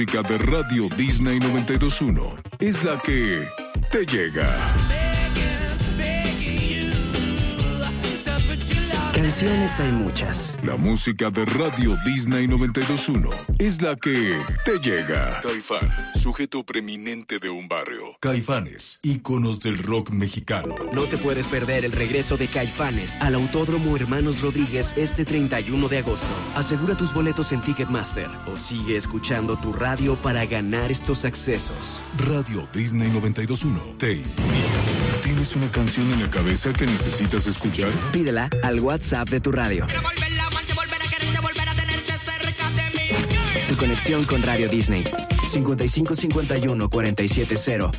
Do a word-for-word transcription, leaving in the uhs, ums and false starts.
música de Radio Disney noventa y dos punto uno es la que te llega. Canciones hay muchas. La música de Radio Disney noventa y dos punto uno es la que te llega. Caifán, sujeto preeminente de un barrio. Caifanes, íconos del rock mexicano. No te puedes perder el regreso de Caifanes al Autódromo Hermanos Rodríguez este treinta y uno de agosto. Asegura tus boletos en Ticketmaster o sigue escuchando tu radio para ganar estos accesos. Radio Disney noventa y dos punto uno te invita. ¿Tienes una canción en la cabeza que necesitas escuchar? Pídela al WhatsApp de tu radio. Quiero volverla, amante, volver a quererte, volver a tenerte cerca de mí. Tu conexión con Radio Disney. cincuenta y cinco cincuenta y uno cuarenta y siete cero